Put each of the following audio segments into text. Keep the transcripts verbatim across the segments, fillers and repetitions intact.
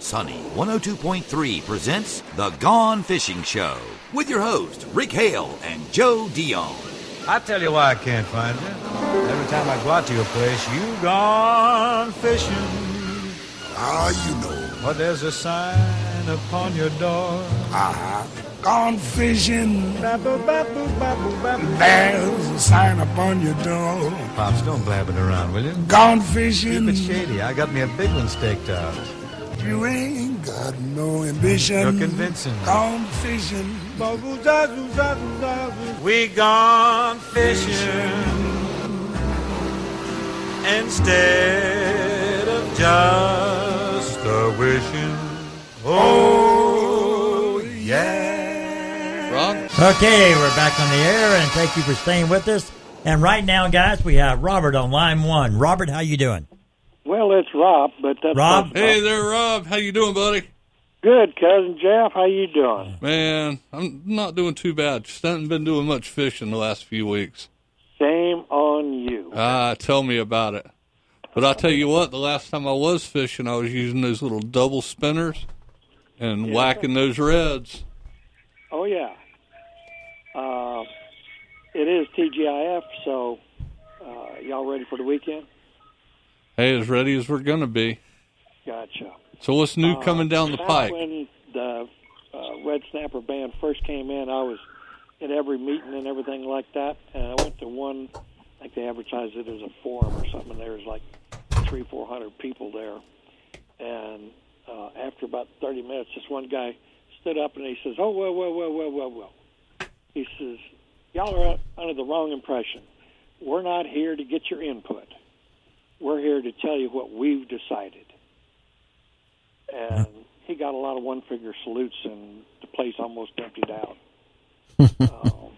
Sunny one oh two point three presents The Gone Fishing Show with your host, Rick Hale and Joe Dion. I tell you why I can't find you. Every time I go out to your place, you gone fishing. Ah, you know. But there's a sign upon your door. Ah, gone fishing. Babble, babble, babble, babble. There's a sign upon your door. Pops, don't blab it around, will you? Gone fishing. Keep it shady. I got me a big one staked out. You ain't got no ambition. You're convincing me. Gone fishing. We gone fishing instead of just a wishing. Oh, yeah. Rob? Okay, we're back on the air, and thank you for staying with us. And right now, guys, we have Robert on line one. Robert, how you doing? Well, it's Rob, but that's Rob. Hey there, Rob. How you doing, buddy? Good, cousin Jeff. How you doing? Man, I'm not doing too bad. Just haven't been doing much fishing the last few weeks. Same on you. Ah, tell me about it. But I'll tell you what, the last time I was fishing, I was using those little double spinners and Yeah. whacking those reds. Oh yeah. Uh, it is T G I F, so uh, y'all ready for the weekend? Hey, as ready as we're going to be. Gotcha. So what's new Uh, coming down the back pike? When the uh, Red Snapper band first came in, I was at every meeting and everything like that, and I went to one, I think they advertised it as a forum or something, and there was like three, four hundred people there. And uh, after about thirty minutes, this one guy stood up and he says, oh, whoa, whoa, whoa, whoa, whoa, whoa. He says, y'all are under the wrong impression. We're not here to get your input. We're here to tell you what we've decided. And he got a lot of one-figure salutes, and the place almost emptied out. um,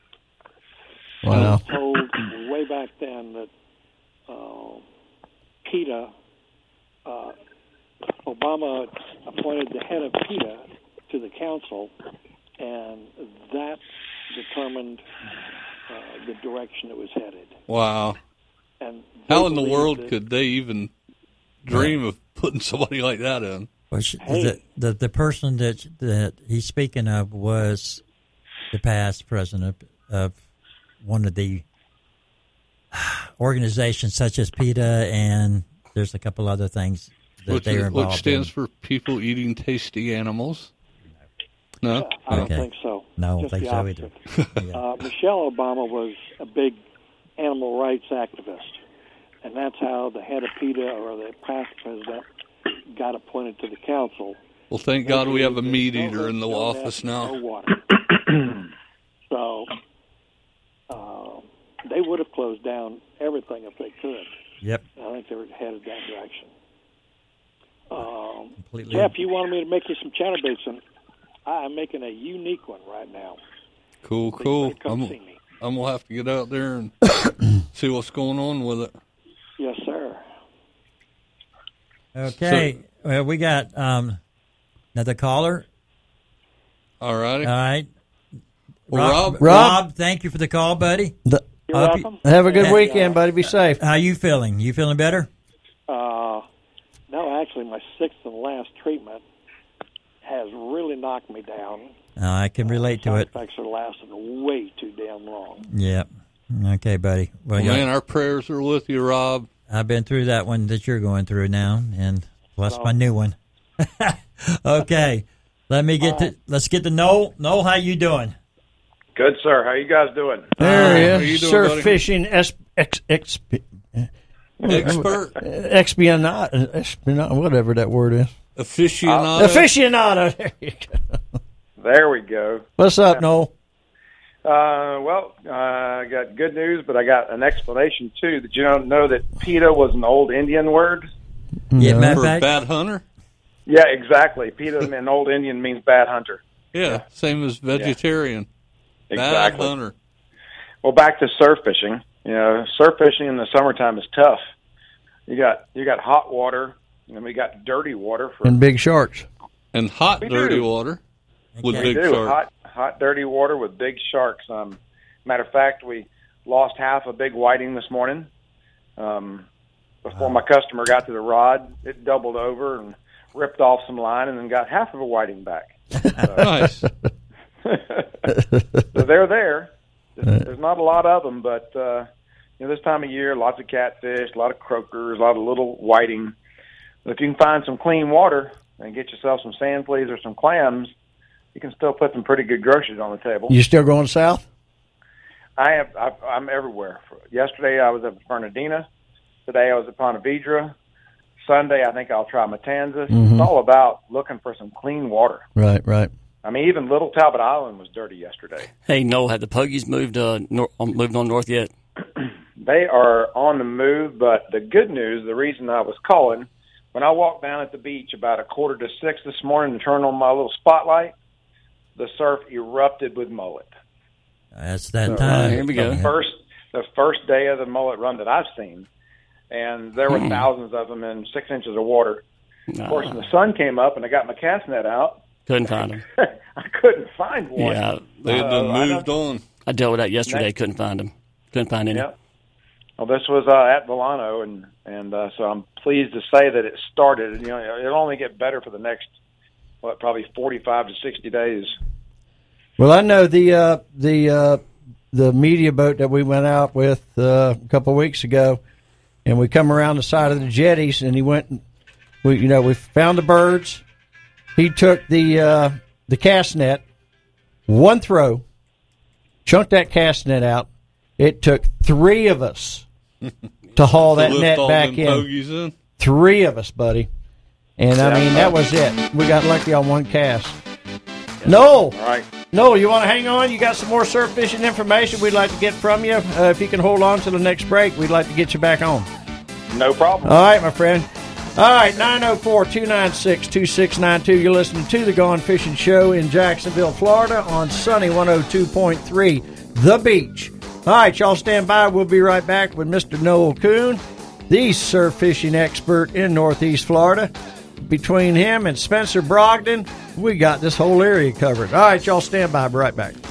Wow. I was told way back then that uh, PETA, uh, Obama appointed the head of PETA to the council, and that determined uh, the direction it was headed. Wow. And How in the believe world that- could they even dream of putting somebody like that in? Well, she, Hey. the, the the person that that he's speaking of was the past president of one of the organizations such as PETA, and there's a couple other things that Which, they are is- involved which stands in. for people eating tasty animals. No? I don't Okay. think so. No, I don't Just think the so opposite. either. Yeah. Uh, Michelle Obama was a big animal rights activist, and that's how the head of PETA, or the past president, got appointed to the council. Well, thank God we have a meat No eater in the no office net, now. No water. So uh, they would have closed down everything if they could. Yep. I think they were headed that direction. Um, Completely. Jeff, you wanted me to make you some chatterbaits, and I'm making a unique one right now. Cool, So you cool. better come I'm, see me. I'm going to have to get out there and see what's going on with it. Yes, sir. Okay. well, we got um, another caller. All righty. All right. Well, Rob, Rob, Rob? thank you for the call, buddy. The- You're Hope you- welcome. have a good Yeah. weekend, buddy. Be safe. How you feeling? You feeling better? Uh, no, actually, my sixth and last treatment has really knocked me down. Uh, I can relate to Side it. effects are lasting way too damn long. Yep. Okay, buddy. Well, well, yeah, man, our prayers are with you, Rob. I've been through that one that you're going through now, and plus Oh. my new one. Okay, let me get to. Let's get to Noel. Noel, how you doing? Good, sir. How you guys doing? There how he you is. doing, Surf buddy? fishing ex, ex, ex, Expert, expionat, expionat, whatever that word is. aficionado. Aficionado. There you go. There we go. What's up, Noel? Uh, well, uh, I got good news, but I got an explanation, too. Did you don't know that PETA was an old Indian word? Yeah, matter For of fact, bad hunter? Yeah, exactly. PETA in Old Indian means bad hunter. Yeah, same as vegetarian. Bad Exactly. hunter. Well, back to surf fishing. You know, surf fishing in the summertime is tough. You got you got hot water, and we got dirty water for And big sharks. And hot, We dirty do. water with Okay. we big do sharks. hot hot dirty water with big sharks. Um, matter of fact, we lost half a big whiting this morning. Um, before my customer got to the rod, it doubled over and ripped off some line and then got half of a whiting back. So, Nice. so they're there. There's not a lot of them, but uh, you know, this time of year, lots of catfish, a lot of croakers, a lot of little whiting. But if you can find some clean water and get yourself some sand fleas or some clams, you can still put some pretty good groceries on the table. You still going south? I have. I, I'm everywhere. Yesterday I was at Fernandina. Today I was at Ponte Vedra. Sunday I think I'll try Matanzas. Mm-hmm. It's all about looking for some clean water. Right, right. I mean, even Little Talbot Island was dirty yesterday. Hey, Noel, have the Pogies moved uh, nor- moved on north yet? They are on the move, but the good news, the reason I was calling, when I walked down at the beach about a quarter to six this morning and turned on my little spotlight, the surf erupted with mullet. That's that So, time. uh, here we go. The first, the first day of the mullet run that I've seen, and there were Hmm. thousands of them in six inches of water. Nah, Of course, when the sun came up and I got my cast net out, couldn't find them. I couldn't find one. Yeah, They had been Uh, I moved on. I dealt with that yesterday. Next- Couldn't find them. Couldn't find any. Yep. Well, this was uh, at Volano, and and uh, so I'm pleased to say that it started. You know, it'll only get better for the next, what, probably forty-five to sixty days. Well, I know the uh, the uh, the media boat that we went out with uh, a couple of weeks ago, and we come around the side of the jetties, and he went. And we, you know, we found the birds. He took the uh, the cast net, one throw, chunked that cast net out. It took three of us to haul that Lift net all back them in. pogies in. Three of us, buddy. And I mean, that was it. We got lucky on one cast. No, All right. no, you want to hang on? You got some more surf fishing information we'd like to get from you. Uh, if you can hold on to the next break, we'd like to get you back on. No problem. All right, my friend. All right, nine oh four, two nine six, two six nine two. You're listening to the Gone Fishing Show in Jacksonville, Florida on Sunny one oh two point three, The Beach. All right, y'all stand by. We'll be right back with Mister Noel Kuhn, the surf fishing expert in Northeast Florida. Between him and Spencer Brogdon, we got this whole area covered. All right, y'all stand by. Be right back.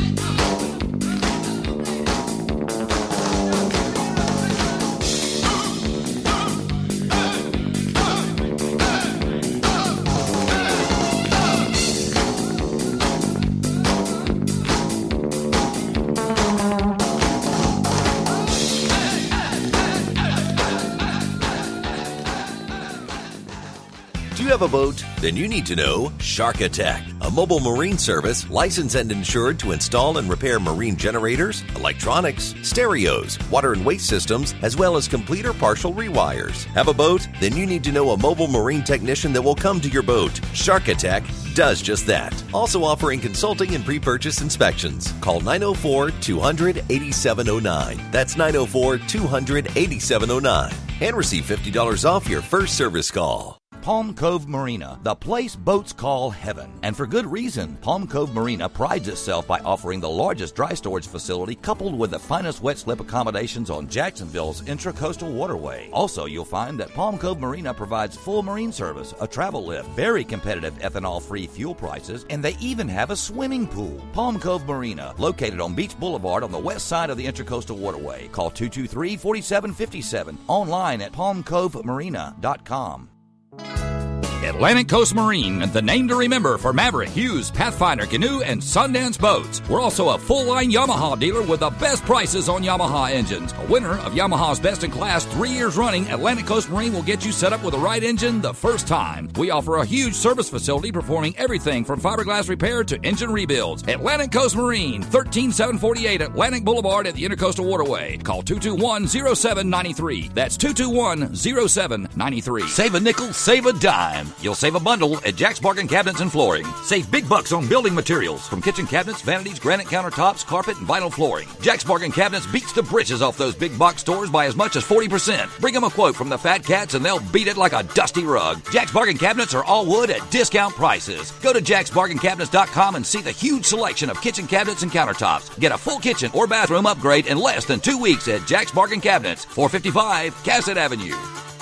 Do you have a boat? Then you need to know Shark Attack, a mobile marine service licensed and insured to install and repair marine generators, electronics, stereos, water and waste systems, as well as complete or partial rewires. Have a boat? Then you need to know a mobile marine technician that will come to your boat. Shark Attack does just that. Also offering consulting and pre-purchase inspections. Call nine oh four, two hundred, eighty-seven oh nine. That's nine oh four, two hundred, eighty-seven oh nine. And receive fifty dollars off your first service call. Palm Cove Marina, the place boats call heaven. And for good reason. Palm Cove Marina prides itself by offering the largest dry storage facility coupled with the finest wet slip accommodations on Jacksonville's intracoastal waterway. Also, you'll find that Palm Cove Marina provides full marine service, a travel lift, very competitive ethanol-free fuel prices, and they even have a swimming pool. Palm Cove Marina, located on Beach Boulevard on the west side of the intracoastal waterway. Call two two three, four seven five seven. Online at palm cove marina dot com. Atlantic Coast Marine, the name to remember for Maverick, Hughes, Pathfinder, Canoe, and Sundance boats. We're also a full-line Yamaha dealer with the best prices on Yamaha engines. A winner of Yamaha's Best in Class three years running, Atlantic Coast Marine will get you set up with the right engine the first time. We offer a huge service facility performing everything from fiberglass repair to engine rebuilds. Atlantic Coast Marine, one three seven four eight Atlantic Boulevard at the Intercoastal Waterway. Call two two one, oh seven nine three. That's two two one, oh seven nine three. Save a nickel, save a dime. You'll save a bundle at Jack's Bargain Cabinets and Flooring. Save big bucks on building materials from kitchen cabinets, vanities, granite countertops, carpet, and vinyl flooring. Jack's Bargain Cabinets beats the britches off those big box stores by as much as forty percent. Bring them a quote from the Fat Cats and they'll beat it like a dusty rug. Jack's Bargain Cabinets are all wood at discount prices. Go to jacks bargain cabinets dot com and see the huge selection of kitchen cabinets and countertops. Get a full kitchen or bathroom upgrade in less than two weeks at Jack's Bargain Cabinets, four fifty-five Cassett Avenue.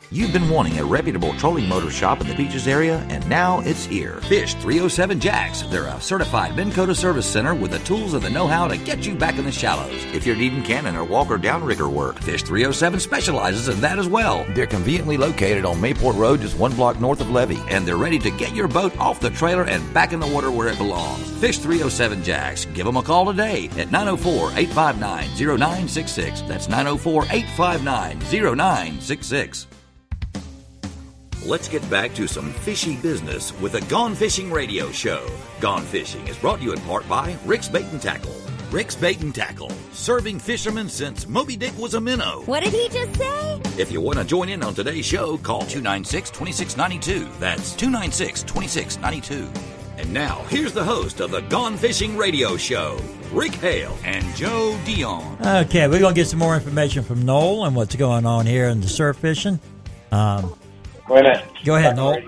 You've been wanting a reputable trolling motor shop in the Beaches area, and now it's here. Fish three oh seven Jacks. They're a certified Minn Kota service center with the tools and the know-how to get you back in the shallows. If you're needing cannon or walker downrigger work, Fish three oh seven specializes in that as well. They're conveniently located on Mayport Road, just one block north of Levee, and they're ready to get your boat off the trailer and back in the water where it belongs. Fish three oh seven Jacks. Give them a call today at nine oh four, eight five nine, oh nine six six. That's nine oh four, eight five nine, oh nine six six. Let's get back to some fishy business with the Gone Fishing Radio Show. Gone Fishing is brought to you in part by Rick's Bait and Tackle. Rick's Bait and Tackle, serving fishermen since Moby Dick was a minnow. What did he just say? If you want to join in on today's show, call two nine six, two six nine two. That's two nine six, two six nine two. And now, here's the host of the Gone Fishing Radio Show, Rick Hale and Joe Dion. Okay, we're going to get some more information from Noel on what's going on here in the surf fishing. Um, Wait a minute. Go ahead, Noel.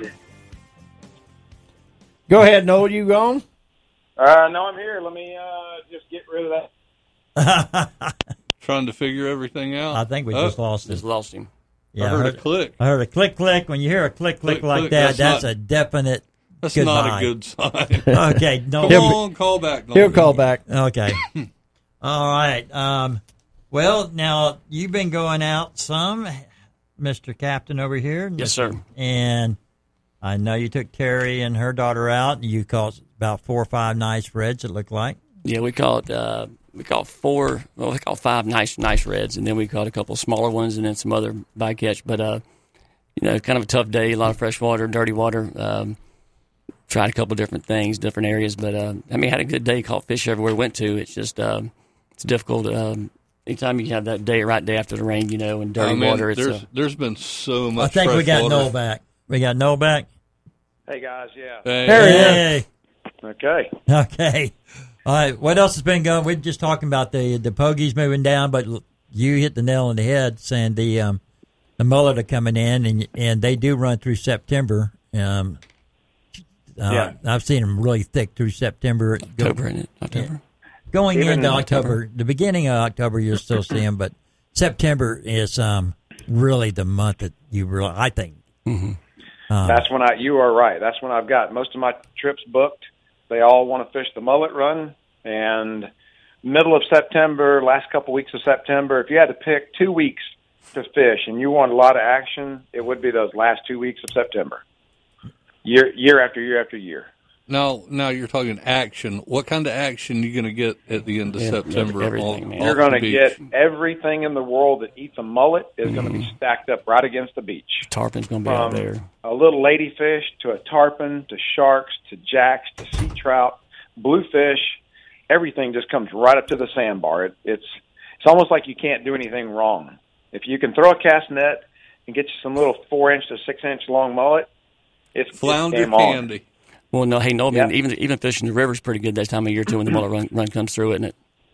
Go ahead, Noel. You gone? Uh, no, I'm here. Let me uh, just get rid of that. Trying to figure everything out. I think we oh, just lost him. Just lost him. Yeah, I heard, I heard a click. I heard a click, click. When you hear a click, click, click like click, that, that's, that's not, a definite That's goodbye. not a good sign. Okay, no. Come on, call back. No, He'll call back. Okay. All right. Um, well, now, you've been going out some, Mister Captain over here. Yes, sir. And I know you took Terry and her daughter out, and you caught about four or five nice reds, it looked like. Yeah, we caught uh, we caught four, well, we caught five nice nice reds, and then we caught a couple of smaller ones, and then some other bycatch. But uh, you know, kind of a tough day, a lot of fresh water, dirty water. Um, tried a couple of different things, different areas, but uh, I mean, had a good day. Caught fish everywhere we went to. It's just um, it's difficult. Um, anytime you have that day, right day after the rain, you know, and dirty I mean, water, it's there's uh, there's been so much. I think fresh we got water. Noel back. We got Noel back. Hey, guys, yeah. Hey, Hey. Okay. Okay. All right. What else has been going? We're just talking about the the pogies moving down, but you hit the nail on the head, saying the um, the mullet are coming in, and and they do run through September. Um, uh, Yeah. I've seen them really thick through September. October, isn't it? October. Going Even into in October, October. the beginning of October, you'll still see them, but September is um, really the month that you really, I think. Mm-hmm. Um, That's when I. You are right. That's when I've got most of my trips booked. They all want to fish the mullet run, and middle of September, last couple weeks of September. If you had to pick two weeks to fish, and you want a lot of action, it would be those last two weeks of September. Year, year after year after year. Now, now you're talking action. What kind of action are you going to get at the end of Yeah, September? everything, on, man. off You're the going to beach? get everything in the world that eats a mullet is going to be stacked up right against the beach. Tarpon's going to be out From there. a little ladyfish to a tarpon to sharks to jacks to sea trout, bluefish, everything just comes right up to the sandbar. It, it's it's almost like you can't do anything wrong. If you can throw a cast net and get you some little four inch to six inch long mullet, it's Flounder it's game on. candy. Well, no, hey, no, I mean, Yeah. even even fishing the river's pretty good this time of year too when the mullet run, run comes through, isn't it?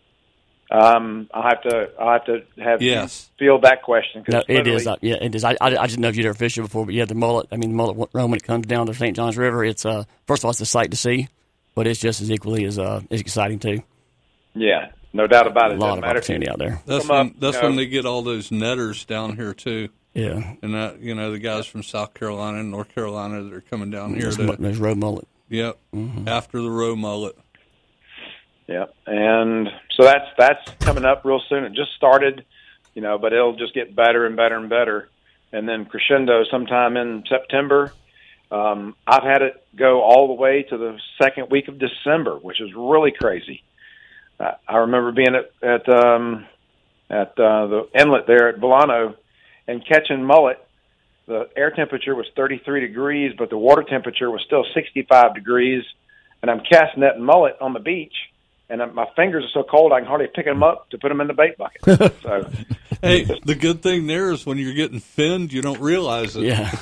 Um, I'll have to I'll have to have Yes. you field that question. 'cause No, it literally- is. Uh, yeah, it is. I, I, I didn't know if you'd ever fished it before, but yeah, the mullet. I mean, the mullet run when it comes down the Saint Johns River, it's uh first of all it's a sight to see, but it's just as equally as uh as exciting too. Yeah, no doubt about it. A lot Doesn't of matter if you- opportunity out there. That's Come when up, that's you know. when they get all those netters down here too. Yeah, And that you know the guys from South Carolina and North Carolina that are coming down here. there's, To, mu- there's road mullet. yep, Mm-hmm. after the row mullet. Yeah, and so that's that's coming up real soon. It just started, you know, but it'll just get better and better and better, and then crescendo sometime in September. Um, I've had it go all the way to the second week of December, which is really crazy. Uh, I remember being at at um, at uh, the inlet there at Volano and catching mullet. The air temperature was thirty-three degrees, but the water temperature was still sixty-five degrees, and I'm casting net mullet on the beach. And my fingers are so cold I can hardly pick them up to put them in the bait bucket. So, Hey, the good thing there is when you're getting finned, you don't realize it. Yeah,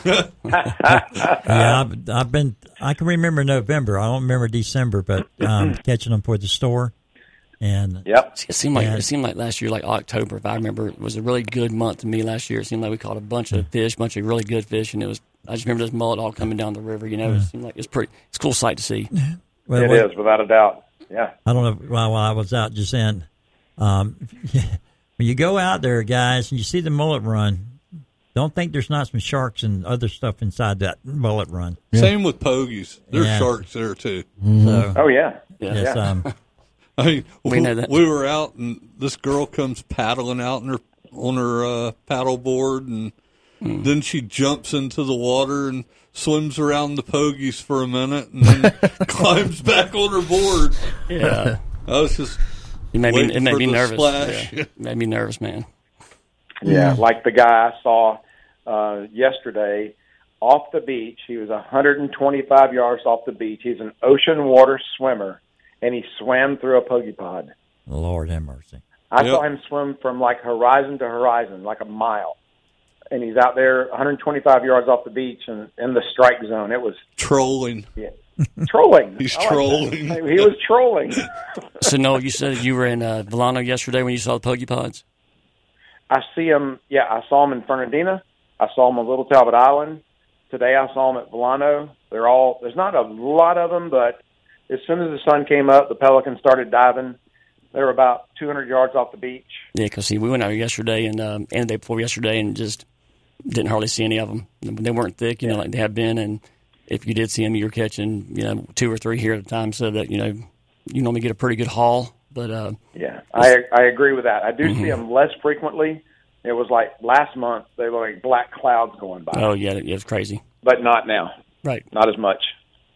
yeah, I've, I've been. I can remember November. I don't remember December, but um, catching them for the store. And yep, it seemed like Yeah. it seemed like last year, like October, if I remember, it was a really good month to me last year. It seemed like we caught a bunch of fish, bunch of really good fish, and it was. I just remember this mullet all coming down the river. You know, it seemed like it's pretty. It's a cool sight to see. well, it what- is without a doubt. Yeah, I don't know. While, while I was out just saying, um, when you go out there, guys, and you see the mullet run, don't think there's not some sharks and other stuff inside that Bullet Run. Same with pogies. There's Yeah. sharks there too. Mm-hmm. So, Oh yeah, Yeah. yes, yeah. um, I mean, We we, know that. we were out, and this girl comes paddling out in her on her uh, paddle board, and Hmm. then she jumps into the water and swims around the pogies for a minute, and then climbs back on her board. Yeah. I was just It made me, waiting it made for me the nervous. splash. Yeah. It made me nervous, man. Yeah, like the guy I saw uh, yesterday off the beach. He was one hundred twenty-five yards off the beach. He's an ocean water swimmer, and he swam through a pogie pod. Lord have mercy. I Yep. saw him swim from like horizon to horizon, like a mile. And he's out there one hundred twenty-five yards off the beach and in the strike zone. It was Trolling. yeah, trolling. He's I like that. trolling. He was trolling. So, Noel, you said you were in uh, Volano yesterday when you saw the pogie pods? I see him. Yeah, I saw him in Fernandina. I saw him on Little Talbot Island. Today I saw him at Volano. They're all. There's not a lot of them, but as soon as the sun came up, the pelicans started diving. They were about two hundred yards off the beach. Yeah, because we went out yesterday and um, and the day before yesterday and just didn't hardly see any of them. They weren't thick, you know, like they have been. And if you did see them, you were catching, you know, two or three here at a time, so that, you know, you normally get a pretty good haul. But uh, Yeah, I I agree with that. I do Mhm. see them less frequently. It was like last month; they were like black clouds going by. oh yeah, it was crazy. But not now. Right. Not as much.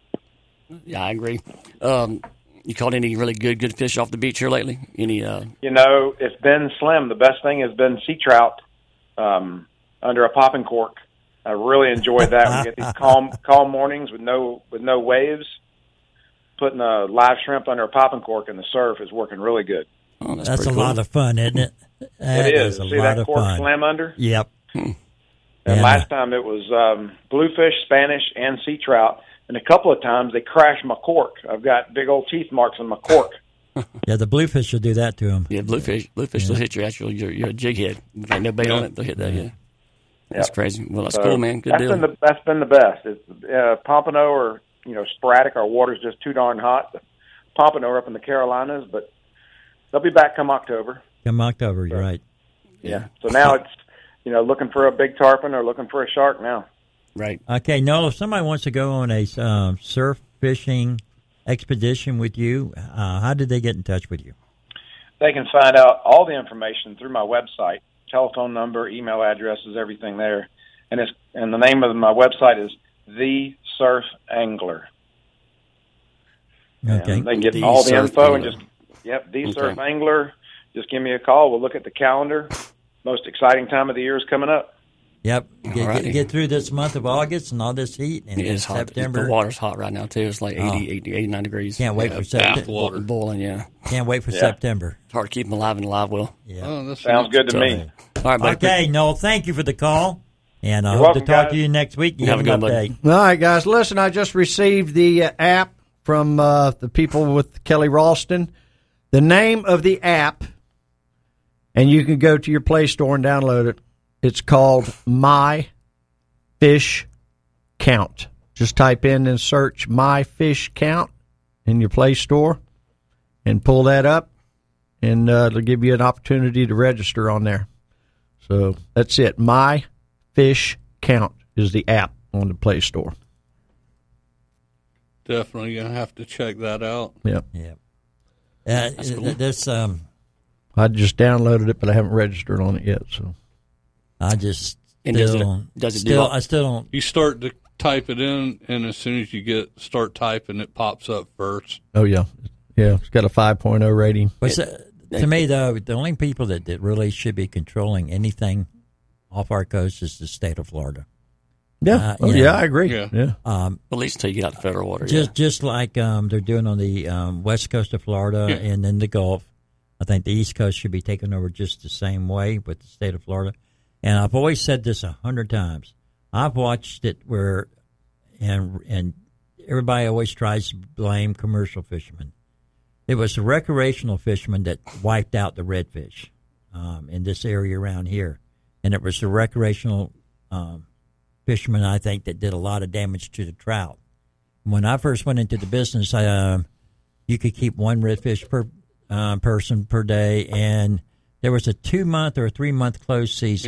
Yeah, I agree. Um, you caught any really good good fish off the beach here lately? Any? Uh, You know, it's been slim. The best thing has been sea trout um, under a popping cork. I really enjoyed that. We get these calm calm mornings with no with no waves. Putting a live shrimp under a popping cork in the surf is working really good. oh, that's That's a pretty cool. lot of fun, isn't it? That it is. a See lot that of cork fun. slam under? Yep. And Yeah. last time it was um, bluefish, Spanish, and sea trout. And a couple of times they crashed my cork. I've got big old teeth marks on my cork. Yeah, the bluefish will do that to them. Yeah, bluefish. Bluefish will hit your actual your, your jig head. If ain't no bait on it, they'll hit that. Yeah, that's Yep. crazy. Well, that's So cool, man. Good that's deal. Been the, that's been the best. It's, uh, Pompano or you know sporadic. Our water's just too darn hot. The Pompano are up in the Carolinas, but they'll be back come October. Come October, you're right. Yeah. So now it's you know looking for a big tarpon or looking for a shark now. Right. Okay, Noel, if somebody wants to go on a um, surf fishing expedition with you, uh, how did they get in touch with you? They can find out all the information through my website, telephone number, email addresses, everything there. And it's and the name of my website is The Surf Angler. Okay. And they can get The all the Surf info and Angler. just yep, The Okay. Surf Angler. Just give me a call. We'll look at the calendar. Most exciting time of the year is coming up. Yep. Get, get, Alrighty. get through this month of August and all this heat, and It then is hot. September. The water's hot right now too. It's like Oh. eighty, eighty, eighty-nine degrees. Can't wait Yeah, for September. bath water. Boiling. Yeah. Can't wait for Yeah. September. It's hard to keep them alive in a live well. Yeah. Oh, that's Sounds good to So- me. All right, buddy. Okay, Noel, thank you for the call, and I You're hope to welcome, talk guys. to you next week. You Have have, a an good one, update. All right, guys. Listen, I just received the uh, app from uh, the people with Kelly Ralston. The name of the app, and you can go to your Play Store and download it. It's called My Fish Count. Just type in and search My Fish Count in your Play Store and pull that up, and uh, it'll give you an opportunity to register on there. So that's it. My Fish Count is the app on the Play Store. definitely gonna have to check that out. Yep. Yeah. Uh, cool. This, um, I just downloaded it, but I haven't registered on it yet. So I just And does it- still, does it do still, all- I still don't. You start to type it in, and as soon as you get start typing, it pops up first. oh yeah, yeah, it's got a five point oh rating. But so- to me, though, the only people that, that really should be controlling anything off our coast is the state of Florida. Yeah, Uh, oh, yeah. yeah, I agree. Yeah. Yeah, Um, At least until you get out to federal water. just yeah. just like um, they're doing on the um, west coast of Florida Yeah. and then the Gulf. I think the East Coast should be taken over just the same way with the state of Florida. And I've always said this a hundred times. I've watched it where, and and everybody always tries to blame commercial fishermen. It was the recreational fishermen that wiped out the redfish um, in this area around here, and it was the recreational um, fishermen, I think, that did a lot of damage to the trout. When I first went into the business, I, um, you could keep one redfish per uh, person per day, and there was a two month or a three month closed season. Yeah,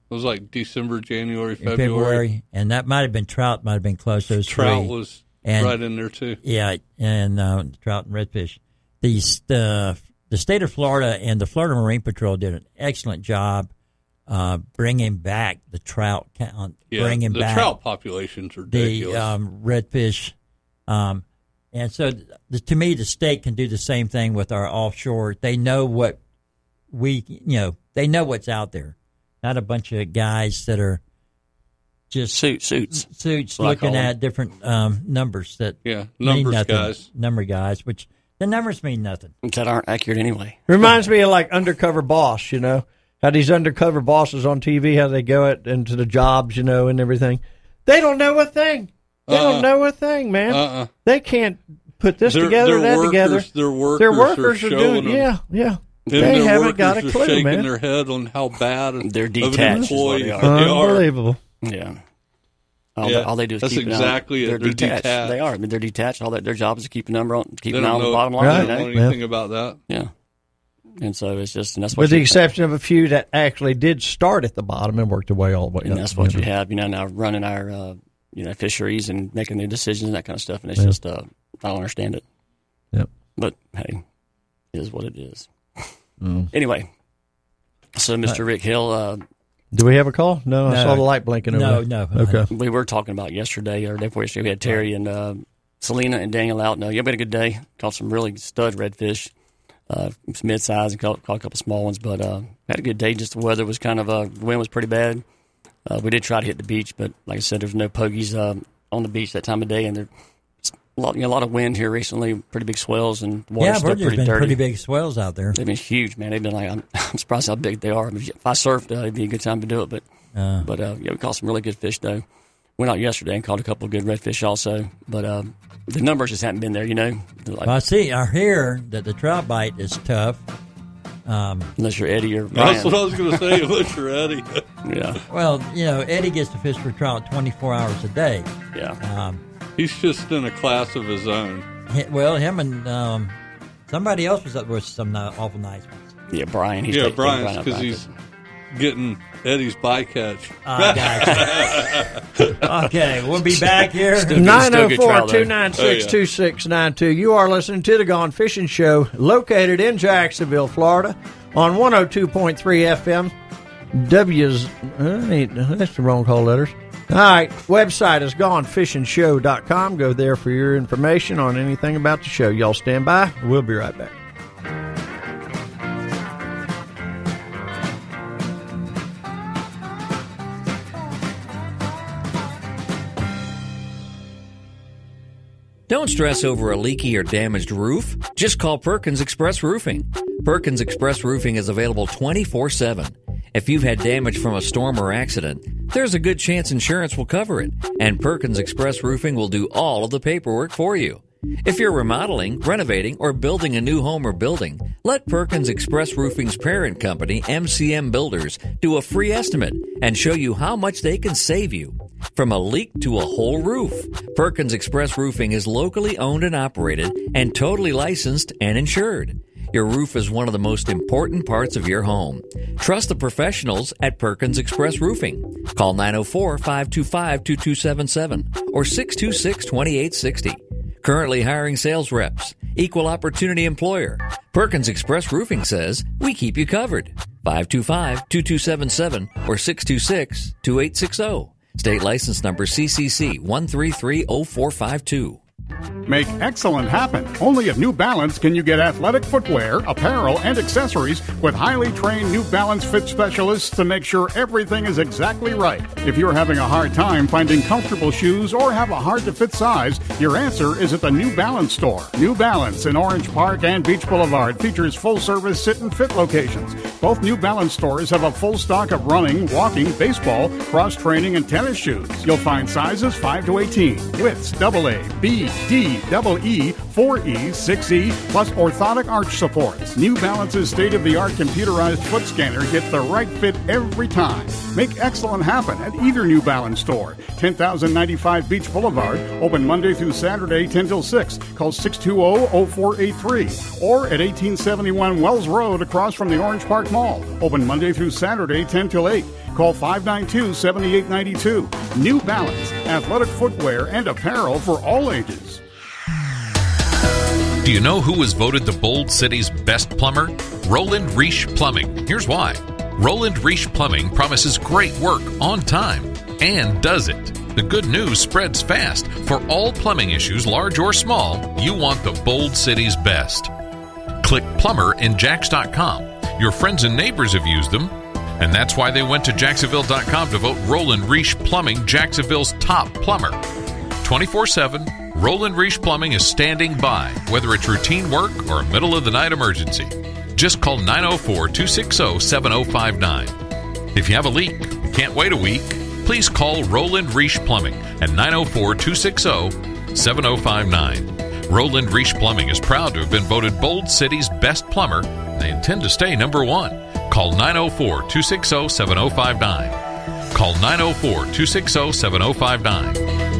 It was like December, January, in February. February, and that might have been trout. Might have been close. Those Trout three. was and, right in there too. Yeah, and uh, trout and redfish. These the the state of Florida and the Florida Marine Patrol did an excellent job uh, bringing back the trout count. Yeah, bringing the back trout population's ridiculous. The um, redfish, um, and so the, to me, the state can do the same thing with our offshore. They know what we, you know, they know what's out there. Not a bunch of guys that are just Suit, suits, suits what I looking call at different um, numbers that Yeah, mean numbers nothing. guys. Number guys, which the numbers mean nothing. that aren't accurate anyway. Reminds me of like Undercover Boss, you know, how these undercover bosses on T V, how they go out into the jobs, you know, and everything. They don't know a thing. They Uh-uh. don't know a thing, man. Uh-uh. They can't put this Their- together, their that workers- together. their workers Their are workers are, showing doing, them. yeah, yeah. And They their haven't workers got a are clue, shaking man. their head on how bad They're of an detached is what employee they are. they are. Unbelievable. Yeah. All, Yeah, they, all they do is that's keep an eye on- exactly it. They're, They're detached. detached. They are. I mean, they're detached. All that their job is to keep a number on, keep They an eye don't on the know, bottom line. Right. You they know? don't know anything about that. Yeah. And so it's just, and that's what With the you- exception of a few that actually did start at the bottom and worked their way all the way And up. that's what you you know. have, you know, now running our, uh, you know, fisheries and making the decisions and that kind of stuff. And it's Yeah. just, uh, I don't understand it. Yep. But hey, it is what it is. Mm. Anyway, so Mister Rick Hill, uh, Do we have a call? No, I No. saw the light blinking over No, there. no. Okay. we were talking about yesterday or the day before yesterday. We had Terry and uh, Selena and Daniel out. No, you had a good day. Caught some really stud redfish, uh, some mid-size, and caught, caught a couple small ones. But uh, had a good day. Just the weather was kind of, uh, the wind was pretty bad. Uh, we did try to hit the beach, but like I said, there's no pogies uh, on the beach that time of day, and there's a lot, you know, a lot of wind here recently. Pretty big swells and the water's Yeah, I've still heard there's pretty been dirty. pretty big swells out there. They've been huge, man. They've been like, I'm, I'm surprised how big they are. I mean, if I surfed, uh, it'd be a good time to do it. But Uh, but uh, yeah, we caught some really good fish though. Went out yesterday and caught a couple of good redfish also. But uh, the numbers just haven't been there, you know. Like, well, I see. I hear that the trout bite is tough. Um, unless you're Eddie or That's Ryan. what I was going to say. Unless you're Eddie. Yeah, well, you know, Eddie gets to fish for trout twenty-four hours a day. yeah. Um, He's just in a class of his own. he- well, him and um, somebody else was up with some ni- awful nice ones. Yeah, Brian. He's Yeah, taking Brian's Brian up because back. he's getting Eddie's bycatch. I gotcha. Okay, we'll be back here. nine oh good four, trout, though. two nine six, Oh, yeah. two six nine two. You are listening to the Gone Fishing Show, located in Jacksonville, Florida, on one oh two point three F M. W's, uh, ain't- that's the wrong call letters. All right, website is gone fishing show dot com. Go there for your information on anything about the show. Y'all stand by. We'll be right back. Don't stress over a leaky or damaged roof. Just call Perkins Express Roofing. Perkins Express Roofing is available twenty-four seven. If you've had damage from a storm or accident, there's a good chance insurance will cover it, and Perkins Express Roofing will do all of the paperwork for you. If you're remodeling, renovating, or building a new home or building, let Perkins Express Roofing's parent company, M C M Builders, do a free estimate and show you how much they can save you. From a leak to a whole roof, Perkins Express Roofing is locally owned and operated and totally licensed and insured. Your roof is one of the most important parts of your home. Trust the professionals at Perkins Express Roofing. Call nine oh four, five two five, two two seven seven or six two six, two eight six zero. Currently hiring sales reps. Equal opportunity employer. Perkins Express Roofing says, we keep you covered. five two five, two two seven seven or six two six, two eight six zero. State license number C C C one three three zero four five two. Make excellent happen. Only at New Balance can you get athletic footwear, apparel, and accessories with highly trained New Balance fit specialists to make sure everything is exactly right. If you're having a hard time finding comfortable shoes or have a hard-to-fit size, your answer is at the New Balance store. New Balance in Orange Park and Beach Boulevard features full-service sit and fit locations. Both New Balance stores have a full stock of running, walking, baseball, cross-training, and tennis shoes. You'll find sizes five to eighteen, widths double A, B, D, double E, four E, six E, plus orthotic arch supports. New Balance's state-of-the-art computerized foot scanner gets the right fit every time. Make excellent happen at either New Balance store. ten thousand ninety-five Beach Boulevard, open Monday through Saturday, ten till six. Call six two zero, zero four eight three. Or at eighteen seventy-one Wells Road across from the Orange Park Mall, open Monday through Saturday, ten till eight. Call five nine two, seven eight nine two. New Balance, athletic footwear and apparel for all ages. Do you know who was voted the Bold City's best plumber? Roland Reich Plumbing. Here's why. Roland Reich Plumbing promises great work on time and does it. The good news spreads fast. For all plumbing issues, large or small, you want the Bold City's best. Click plumber in jax dot com. Your friends and neighbors have used them, and that's why they went to jacksonville dot com to vote Roland Reich Plumbing Jacksonville's top plumber. twenty-four seven, Roland Reich Plumbing is standing by, whether it's routine work or a middle-of-the-night emergency. Just call nine oh four, two six zero, seven oh five nine. If you have a leak and can't wait a week, please call Roland Reich Plumbing at nine oh four, two six zero, seven oh five nine. Roland Reich Plumbing is proud to have been voted Bold City's best plumber, and they intend to stay number one. Call nine oh four, two six zero, seven oh five nine. Call nine oh four, two six zero, seven oh five nine.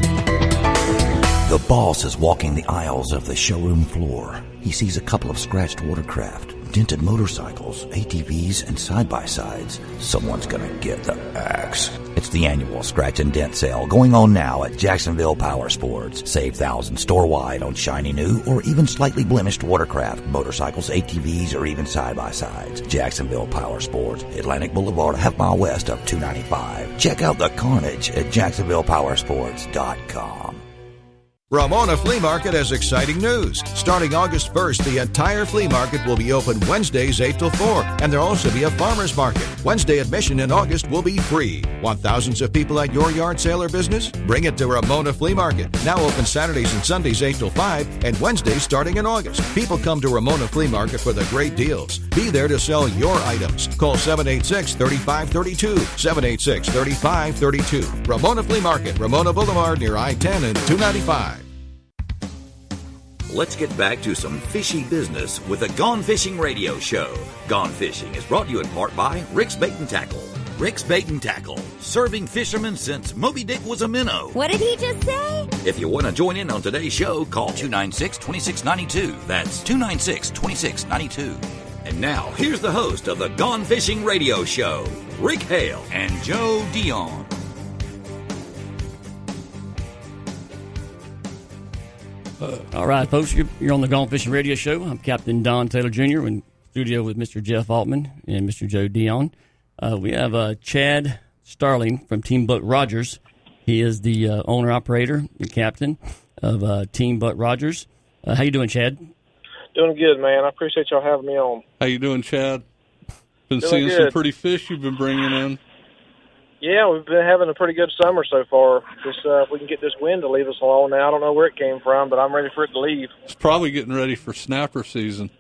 The boss is walking the aisles of the showroom floor. He sees a couple of scratched watercraft, dented motorcycles, A T Vs, and side-by-sides. Someone's gonna get the axe. It's the annual Scratch and Dent sale going on now at Jacksonville Power Sports. Save thousands store-wide on shiny new or even slightly blemished watercraft, motorcycles, A T Vs, or even side-by-sides. Jacksonville Power Sports, Atlantic Boulevard, a half mile west of two ninety-five. Check out the carnage at jacksonville power sports dot com. Ramona Flea Market has exciting news. Starting August first, the entire flea market will be open Wednesdays eight till four, and there'll also be a farmer's market. Wednesday admission in August will be free. Want thousands of people at your yard sale or business? Bring it to Ramona Flea Market. Now open Saturdays and Sundays eight till five, and Wednesdays starting in August. People come to Ramona Flea Market for the great deals. Be there to sell your items. Call seven eight six, three five three two, seven eight six, three five three two. Ramona Flea Market, Ramona Boulevard near I ten and two ninety-five. Let's get back to some fishy business with the Gone Fishing Radio Show. Gone Fishing is brought to you in part by Rick's Bait and Tackle. Rick's Bait and Tackle, serving fishermen since Moby Dick was a minnow. What did he just say? If you want to join in on today's show, call two nine six, two six nine two. That's two nine six, two six nine two. And now, here's the host of the Gone Fishing Radio Show, Rick Hale and Joe Dion. Uh, all right, folks, you're, you're on the Gone Fishing Radio Show. I'm Captain Don Taylor Junior in studio with Mister Jeff Altman and Mister Joe Dion. Uh, we have uh, Chad Starling from Team Buck Rogers. He is the uh, owner, operator, and captain of uh, Team Buck Rogers. Uh, how you doing, Chad? Doing good, man. I appreciate y'all having me on. How you doing, Chad? Been Doing seeing good. some pretty fish you've been bringing in. Yeah, we've been having a pretty good summer so far. Just uh, if we can get this wind to leave us alone now. I don't know where it came from, but I'm ready for it to leave. It's probably getting ready for snapper season.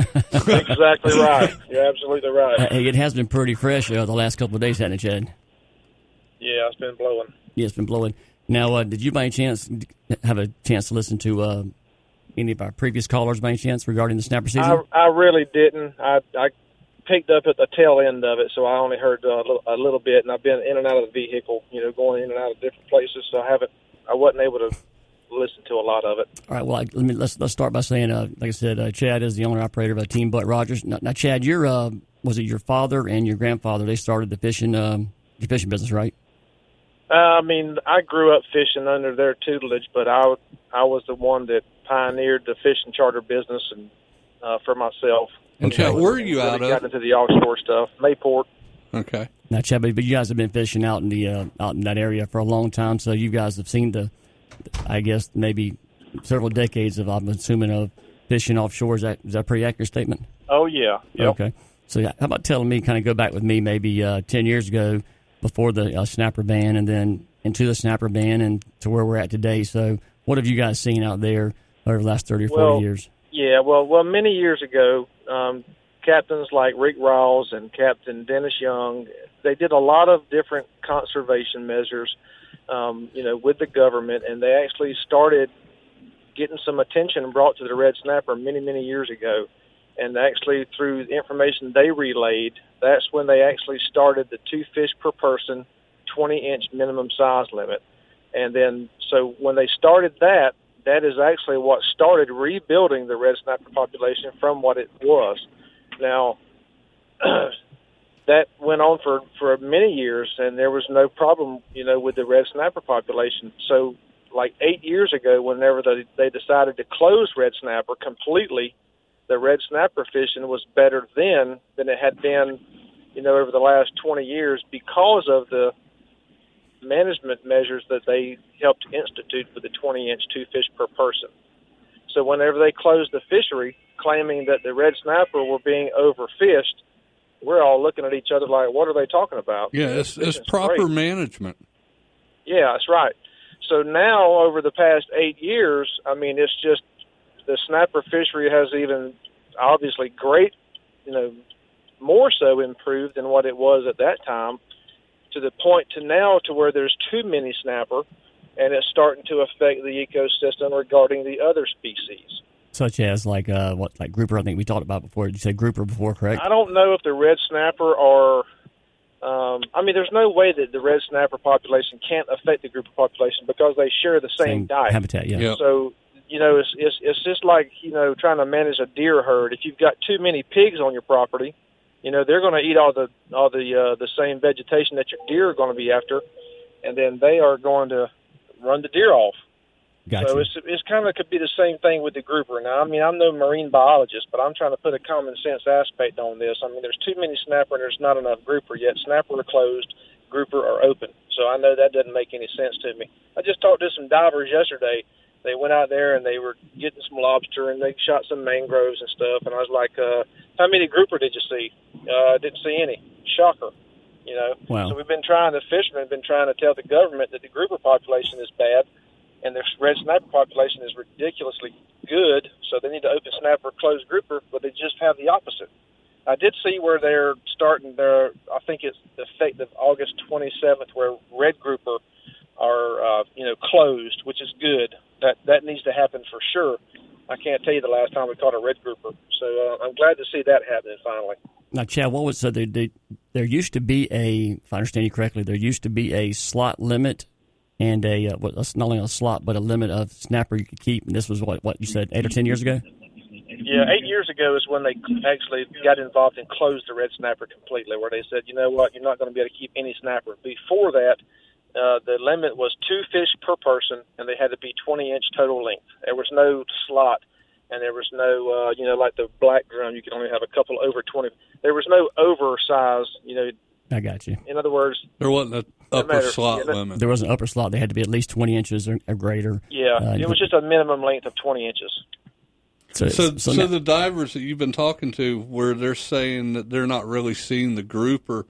Exactly right. You're absolutely right. Uh, hey, it has been pretty fresh uh, the last couple of days, hasn't it, Chad? Yeah, it's been blowing. Yeah, it's been blowing. Now, uh, did you by any chance have a chance to listen to uh, any of our previous callers by any chance regarding the snapper season? I, I really didn't. I, I picked up at the tail end of it, so I only heard uh, a, little, a little bit, and I've been in and out of the vehicle, you know, going in and out of different places, so I haven't, I wasn't able to listen to a lot of it. All right. Well, I, let me let's let's start by saying, uh, like I said, uh, Chad is the owner operator of Team Buck Rogers. Now, now Chad, your uh, was it your father and your grandfather? They started the fishing um, the fishing business, right? Uh, I mean, I grew up fishing under their tutelage, but I I was the one that pioneered the fishing charter business and uh, for myself. And Chad, where are you really out of? Got into the offshore stuff, Mayport. Okay. Now, Chad, but you guys have been fishing out in the uh, out in that area for a long time, so you guys have seen the, I guess maybe several decades of, I'm assuming, of fishing offshore. Is that is that a pretty accurate statement? Oh yeah. Yep. Okay. So how about telling me, kind of go back with me, maybe uh, ten years ago, before the uh, snapper ban, and then into the snapper ban, and to where we're at today. So what have you guys seen out there over the last thirty or forty well, years? Yeah. Well, well, many years ago, um, captains like Rick Rawls and Captain Dennis Young, they did a lot of different conservation measures, um, you know, with the government, and they actually started getting some attention brought to the red snapper many, many years ago. And actually, through the information they relayed, that's when they actually started the two fish per person, twenty-inch minimum size limit. And then, so when they started that, that is actually what started rebuilding the red snapper population from what it was. Now, that went on for, for many years, and there was no problem, you know, with the red snapper population. So, like eight years ago, whenever they, they decided to close red snapper completely, the red snapper fishing was better then than it had been, you know, over the last twenty years because of the management measures that they helped institute with the twenty-inch two fish per person. So whenever they closed the fishery, claiming that the red snapper were being overfished, we're all looking at each other like, what are they talking about? Yeah, it's, it's proper great. management. Yeah, that's right. So now, over the past eight years, I mean, it's just the snapper fishery has even obviously great, you know, more so improved than what it was at that time, to the point to now to where there's too many snapper, and it's starting to affect the ecosystem regarding the other species. Such as like uh, what, like grouper? I think we talked about before. Did you say grouper before? Correct. I don't know if the red snapper are. Um, I mean, there's no way that the red snapper population can't affect the grouper population because they share the same, Same diet. habitat, yeah. Yep. So you know, it's, it's it's just like you know trying to manage a deer herd. If you've got too many pigs on your property, you know they're going to eat all the all the uh, the same vegetation that your deer are going to be after, and then they are going to run the deer off. Gotcha. So it's it's kind of could be the same thing with the grouper. Now, I mean, I'm no marine biologist, but I'm trying to put a common sense aspect on this. I mean, there's too many snapper and there's not enough grouper yet. Snapper are closed, grouper are open. So I know that doesn't make any sense to me. I just talked to some divers yesterday. They went out there and they were getting some lobster and they shot some mangroves and stuff. And I was like, uh, how many grouper did you see? Uh, I didn't see any. Shocker. You know. Wow. So we've been trying, the fishermen have been trying to tell the government that the grouper population is bad. And the red snapper population is ridiculously good, so they need to open snapper, close grouper, but they just have the opposite. I did see where they're starting their, I think it's effective August twenty-seventh, where red grouper are, uh, you know, closed, which is good. That that needs to happen for sure. I can't tell you the last time we caught a red grouper, so uh, I'm glad to see that happening finally. Now, Chad, what was so they, they, there used to be a, if I understand you correctly, there used to be a slot limit and a uh, what, not only a slot but a limit of snapper you could keep. And this was what what you said eight or ten years ago. Yeah, eight years ago is when they actually got involved and closed the red snapper completely, where they said, you know what, you're not going to be able to keep any snapper. Before that, uh, the limit was two fish per person, and they had to be twenty-inch total length. There was no slot, and there was no, uh, you know, like the black drum, you could only have a couple over twenty. There was no oversized, you know. I got you. In other words, there wasn't an upper matter, slot you know, limit. There was an upper slot. They had to be at least twenty inches or, or greater. Yeah, uh, it was just a minimum length of twenty inches. So, so, so, so the divers that you've been talking to, where they're saying that they're not really seeing the grouper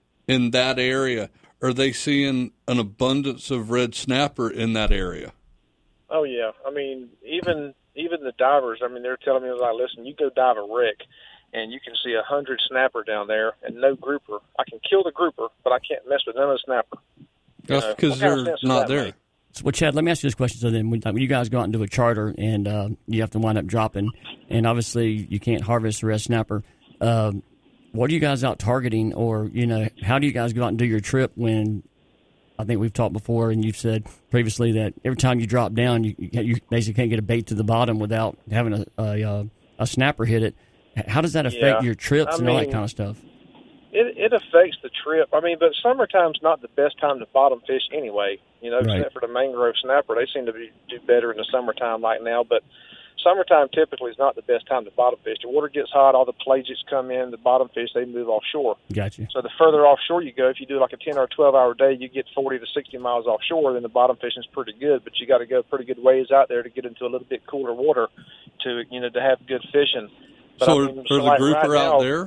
in that area, are they seeing an abundance of red snapper in that area? Oh yeah, I mean even even the divers. I mean they're telling me like, listen, you go dive a wreck, and you can see a hundred snapper down there and no grouper. I can kill the grouper, but I can't mess with none of the snapper. That's you know, because they're not there. Make? So, well, Chad, let me ask you this question. So then, when, when you guys go out and do a charter and uh, you have to wind up dropping, and obviously you can't harvest the red snapper, uh, what are you guys out targeting? Or, you know, how do you guys go out and do your trip when, I think we've talked before and you've said previously that every time you drop down, you, you basically can't get a bait to the bottom without having a, a, a snapper hit it. How does that affect yeah. your trips I and mean, all that kind of stuff? It, it affects the trip. I mean, but summertime's not the best time to bottom fish anyway. You know, Right. except for the mangrove snapper, they seem to be, do better in the summertime like now. But summertime typically is not the best time to bottom fish. The water gets hot, all the pelagics come in, the bottom fish, they move offshore. Gotcha. So the further offshore you go, if you do like a ten or twelve hour day, you get forty to sixty miles offshore, then the bottom fishing is pretty good. But you got to go pretty good ways out there to get into a little bit cooler water to, you know, to have good fishing. But So I are, mean, are so the like grouper right out now, there?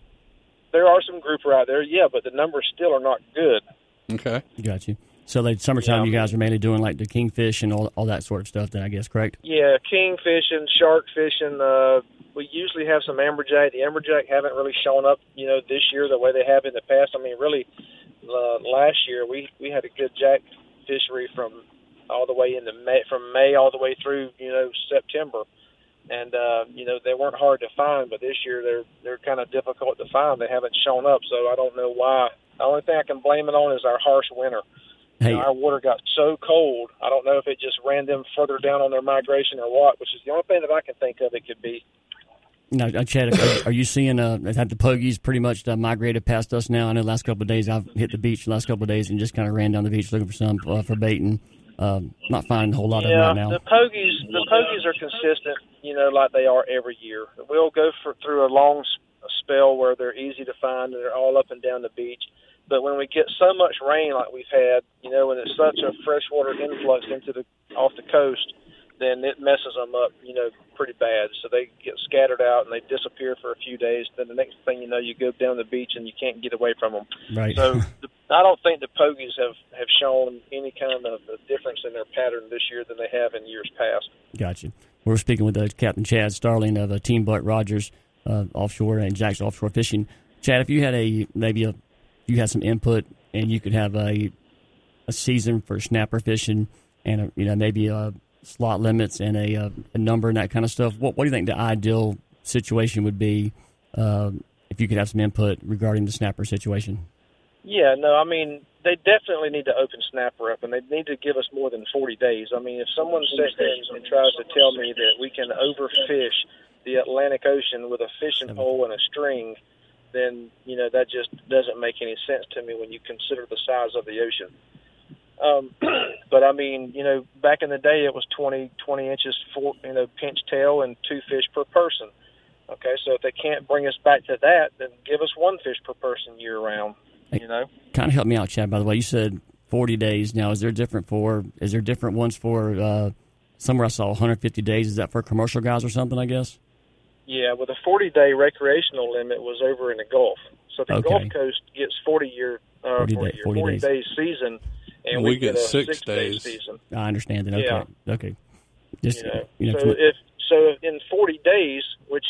There are some grouper out there, yeah, but the numbers still are not good. Okay. Got you. So, like, summertime, Yeah. you guys are mainly doing, like, the kingfish and all all that sort of stuff then, I guess, correct? Yeah, king fishing, shark fishing. Uh, we usually have some amberjack. The amberjack haven't really shown up, you know, this year the way they have in the past. I mean, really, uh, last year we, we had a good jack fishery from all the way into May, from May all the way through, you know, September. And, uh, you know, they weren't hard to find, but this year they're they're kind of difficult to find. They haven't shown up, so I don't know why. The only thing I can blame it on is our harsh winter. Hey. You know, our water got so cold, I don't know if it just ran them further down on their migration or what, which is the only thing that I can think of it could be. Now, Chad, are, are you seeing uh, have the pogies pretty much uh, migrated past us now? I know the last couple of days I've hit the beach the last couple of days and just kind of ran down the beach looking for some uh, for baiting. Um, not finding a whole lot yeah, of them right now. the pogies, the pogies are consistent, you know, like they are every year. We'll go for, through a long s- spell where they're easy to find and they're all up and down the beach. But when we get so much rain like we've had, you know, when it's such a freshwater influx into the off the coast, then it messes them up, you know, pretty bad. So they get scattered out and they disappear for a few days. Then the next thing you know, you go down the beach and you can't get away from them. Right. So the, I don't think the pogies have, have shown any kind of a difference in their pattern this year than they have in years past. Gotcha. We're speaking with uh, Captain Chad Starling of uh, Team Buck Rogers uh, Offshore and Jack's Offshore Fishing. Chad, if you had a maybe a you had some input and you could have a a season for snapper fishing and a, you know maybe a slot limits and a, a, a number and that kind of stuff, what what do you think the ideal situation would be uh, if you could have some input regarding the snapper situation? Yeah, no, I mean, they definitely need to open snapper up, and they need to give us more than forty days. I mean, if someone sits there and tries to tell me that we can overfish the Atlantic Ocean with a fishing pole and a string, then, you know, that just doesn't make any sense to me when you consider the size of the ocean. Um, but, I mean, you know, back in the day it was twenty, twenty inches, four, you know, pinch tail and two fish per person. Okay, so if they can't bring us back to that, then give us one fish per person year-round. You know, kind of help me out, Chad. By the way, you said forty days. Now, is there different for? Is there different ones for? Uh, somewhere I saw one hundred fifty days. Is that for commercial guys or something? I guess. Yeah, well, the forty-day recreational limit was over in the Gulf. So the Okay. Gulf Coast gets forty-year, uh, forty, forty, day, year, forty, forty days. days season, and And we, we get a six six-day days. season. I understand that. Okay. Yeah. Okay. Just You know, you know, so if so, in forty days, which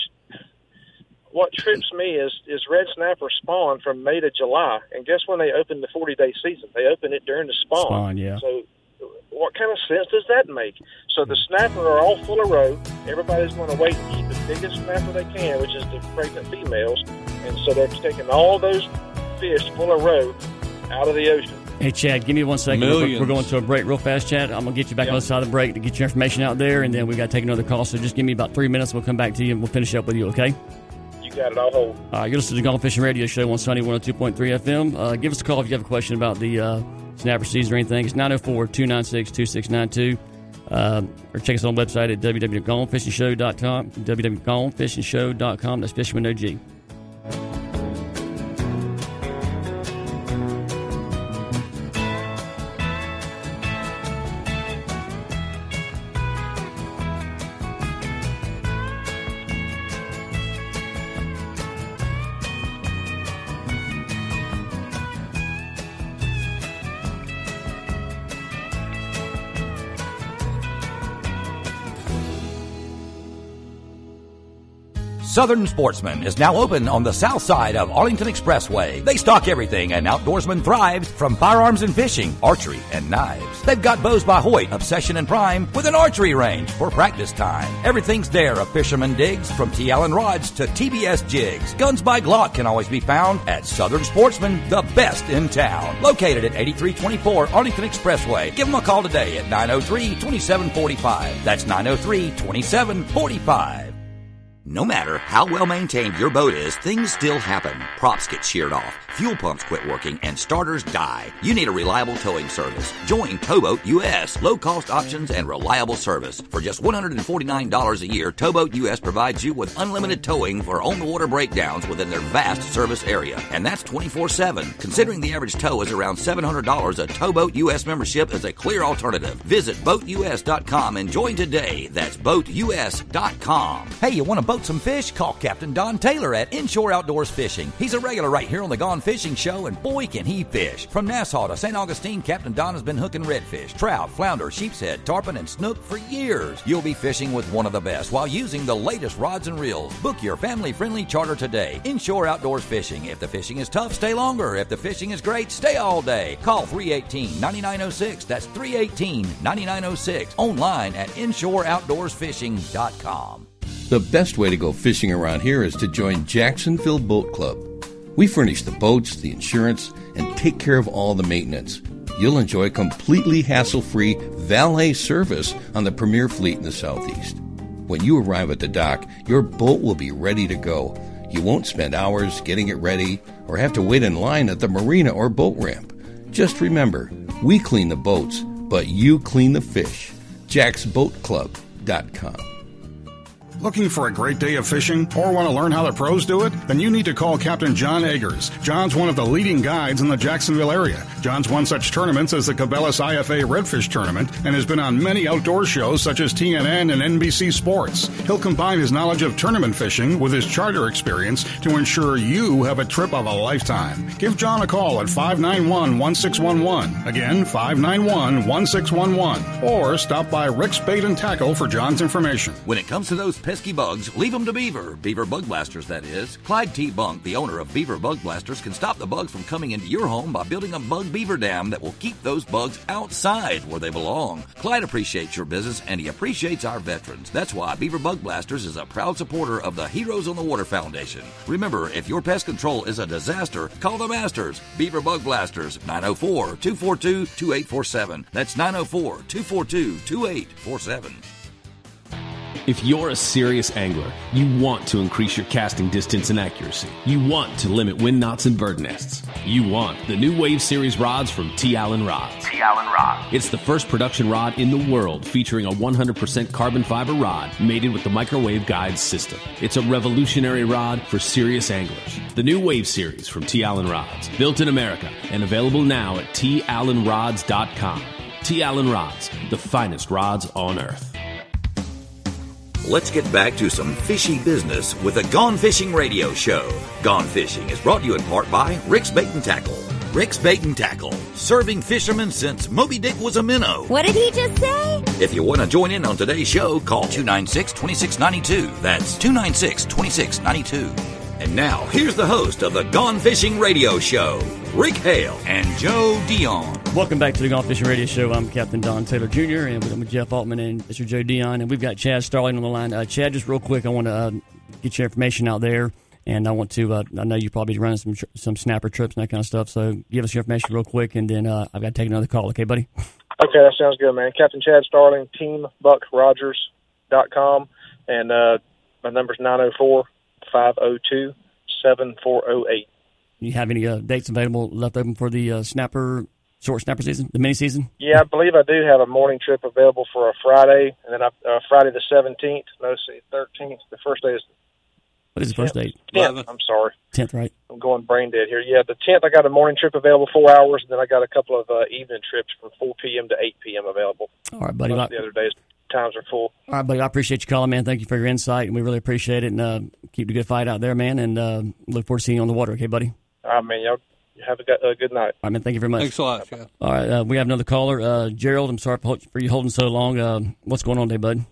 what trips me is is red snapper spawn from May to July, and guess when they open the forty-day season? They open it during the spawn. Spawn, yeah. So what kind of sense does that make? So the snapper are all full of roe. Everybody's going to wait and eat the biggest snapper they can, which is the pregnant females, and so they're taking all those fish full of roe out of the ocean. Hey, Chad, give me one second. Millions. We're going to a break real fast, Chad. I'm going to get you back on the side of the break to get your information out there, and then we got to take another call. So just give me about three minutes. We'll come back to you, and we'll finish up with you, okay? You got it. I'll hold. All right, you're listening to the Gone Fishing Radio Show on Sunny one oh two point three F M. Uh, give us a call if you have a question about the uh, snapper season or anything. It's nine oh four, two nine six, two six nine two. Uh, or check us on the website at w w w dot gone fishing show dot com. w w w dot gone fishing show dot com. That's Fishing with no G. Southern Sportsman is now open on the south side of Arlington Expressway. They stock everything an outdoorsman thrives, from firearms and fishing, archery, and knives. They've got bows by Hoyt, Obsession, and Prime with an archery range for practice time. Everything's there of fisherman digs, from T. Allen rods to T B S jigs. Guns by Glock can always be found at Southern Sportsman, the best in town. Located at eighty-three twenty-four Arlington Expressway. Give them a call today at nine oh three, two seven four five. That's nine oh three, two seven four five. No matter how well maintained your boat is, things still happen. Props get sheared off, fuel pumps quit working, and starters die. You need a reliable towing service. Join Towboat U S. Low-cost options and reliable service. For just one hundred forty-nine dollars a year, Towboat U S provides you with unlimited towing for on-the-water breakdowns within their vast service area. And that's twenty-four seven. Considering the average tow is around seven hundred dollars, a Towboat U S membership is a clear alternative. Visit boat u s dot com and join today. That's boat u s dot com. Hey, you want to boat some fish? Call Captain Don Taylor at Inshore Outdoors Fishing. He's a regular right here on the Gone Fishing Show, and boy, can he fish. From Nassau to Saint Augustine, Captain Don has been hooking redfish, trout, flounder, sheepshead, tarpon, and snook for years. You'll be fishing with one of the best while using the latest rods and reels. Book your family-friendly charter today. Inshore Outdoors Fishing. If the fishing is tough, stay longer. If the fishing is great, stay all day. Call three one eight, nine nine oh six. That's three one eight, nine nine oh six. Online at inshore outdoors fishing dot com. The best way to go fishing around here is to join Jacksonville Boat Club. We furnish the boats, the insurance, and take care of all the maintenance. You'll enjoy completely hassle-free valet service on the premier fleet in the Southeast. When you arrive at the dock, your boat will be ready to go. You won't spend hours getting it ready or have to wait in line at the marina or boat ramp. Just remember, we clean the boats, but you clean the fish. Jack's Boat Club dot com. Looking for a great day of fishing or want to learn how the pros do it? Then you need to call Captain John Eggers. John's one of the leading guides in the Jacksonville area. John's won such tournaments as the Cabela's I F A Redfish Tournament and has been on many outdoor shows such as T N N and N B C Sports. He'll combine his knowledge of tournament fishing with his charter experience to ensure you have a trip of a lifetime. Give John a call at five nine one, one six one one. Again, five nine one, one six one one. Or stop by Rick's Bait and Tackle for John's information. When it comes to those pesky bugs, leave them to Beaver. Beaver Bug Blasters, that is. Clyde T. Bunk, the owner of Beaver Bug Blasters, can stop the bugs from coming into your home by building a bug beaver dam that will keep those bugs outside where they belong. Clyde appreciates your business, and he appreciates our veterans. That's why Beaver Bug Blasters is a proud supporter of the Heroes on the Water Foundation. Remember, if your pest control is a disaster, call the masters. Beaver Bug Blasters, nine oh four, two four two, two eight four seven. That's nine oh four, two four two, two eight four seven. If you're a serious angler, you want to increase your casting distance and accuracy. You want to limit wind knots and bird nests. You want the new Wave Series rods from T. Allen Rods. T. Allen Rods. It's the first production rod in the world featuring a one hundred percent carbon fiber rod mated with the microwave guide system. It's a revolutionary rod for serious anglers. The new Wave Series from T. Allen Rods. Built in America and available now at T Allen Rods dot com. T. Allen Rods, the finest rods on earth. Let's get back to some fishy business with the Gone Fishing Radio Show. Gone Fishing is brought to you in part by Rick's Bait and Tackle. Rick's Bait and Tackle, serving fishermen since Moby Dick was a minnow. What did he just say? If you want to join in on today's show, call two nine six, two six nine two. That's two nine six, two six nine two. And now, here's the host of the Gone Fishing Radio Show, Rick Hale and Joe Dion. Welcome back to the Gone Fishing Radio Show. I'm Captain Don Taylor Junior and I'm with Jeff Altman and Mister Joe Dion, and we've got Chad Starling on the line. Uh, Chad, just real quick, I want to uh, get your information out there, and I want to. Uh, I know you probably running some tr- some snapper trips and that kind of stuff, so give us your information real quick, and then uh, I've got to take another call. Okay, buddy? Okay, that sounds good, man. Captain Chad Starling, team buck rogers dot com, and uh, my number's nine oh four, five oh two, seven four oh eight. You have any uh, dates available left open for the uh, snapper, short snapper season, the mini season? Yeah, I believe I do have a morning trip available for a Friday, and then I, uh, Friday the seventeenth, no, see, thirteenth. The first day is... What is the first date? tenth, I'm sorry. tenth, right? I'm going brain dead here. Yeah, the tenth, I got a morning trip available, four hours, and then I got a couple of uh, evening trips from four p.m. to eight p.m. available. All right, buddy. Most of the other days, times are full. All right, buddy. I appreciate you calling, man. Thank you for your insight, and we really appreciate it. And uh, keep the good fight out there, man, and uh, look forward to seeing you on the water, okay, buddy? All right, man. Y'all have a good, uh, good night. All right, man. Thank you very much. Thanks a lot, Chad. All right, uh, we have another caller. Uh, Gerald, I'm sorry for you holding so long. Uh, what's going on today, bud?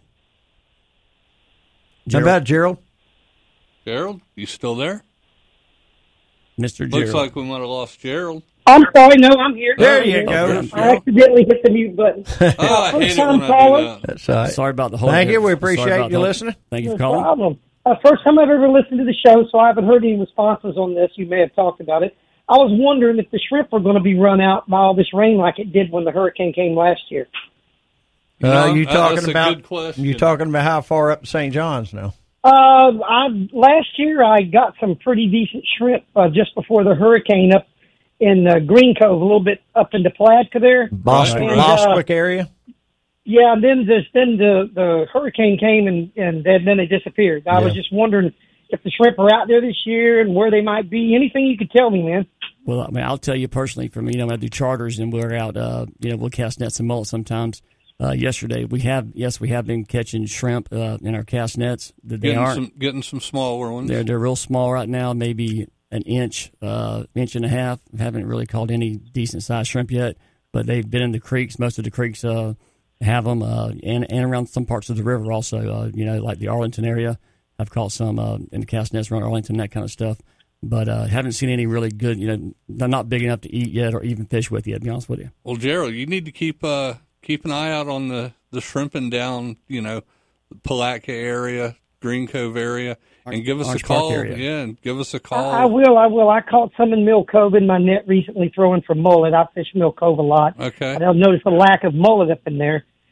How about Gerald? Gerald, you still there? Mister Gerald. Looks like we might have lost Gerald. I'm sorry, no, I'm here. There you go. I accidentally hit the mute button. Oh, I hate it when I do that. That's all right. Sorry about the whole. Thank you. We appreciate you listening. Thank you for No calling. problem. Uh, first time I've ever listened to the show, so I haven't heard any responses on this. You may have talked about it. I was wondering if the shrimp were going to be run out by all this rain like it did when the hurricane came last year. Uh, No, you uh, talking that's a about good question. you talking about how far up Saint John's now? Uh, I last year I got some pretty decent shrimp uh, just before the hurricane up in uh, Green Cove, a little bit up into Palatka there. Boston, And, Bostwick uh, area. Yeah, and then this, then the the hurricane came and and then, then they disappeared. I Yeah. was just wondering if the shrimp are out there this year and where they might be. Anything you could tell me, man. Well, I mean, I'll tell you personally. For me, you know, I do charters, and we're out. Uh, you know, we'll cast nets and mullets sometimes. Uh, yesterday, we have yes, we have been catching shrimp uh, in our cast nets. They Getting aren't. some, getting some smaller ones. They're they're real small right now, maybe an inch, uh, inch and a half. Haven't really caught any decent sized shrimp yet, but they've been in the creeks. Most of the creeks uh, have them, uh, and and around some parts of the river also. Uh, you know, like the Arlington area. I've caught some uh, in the cast nets around Arlington, that kind of stuff. But uh, haven't seen any really good. You know, they're not big enough to eat yet, or even fish with yet. To be honest with you. Well, Gerald, you need to keep uh, keep an eye out on the, the shrimping down, you know, Palatka area, Green Cove area, and give us Orange a Park call. area. Yeah, and give us a call. I, I will, I will. I caught some in Mill Cove in my net recently throwing for mullet. I fish Mill Cove a lot. Okay. And I've noticed a lack of mullet up in there.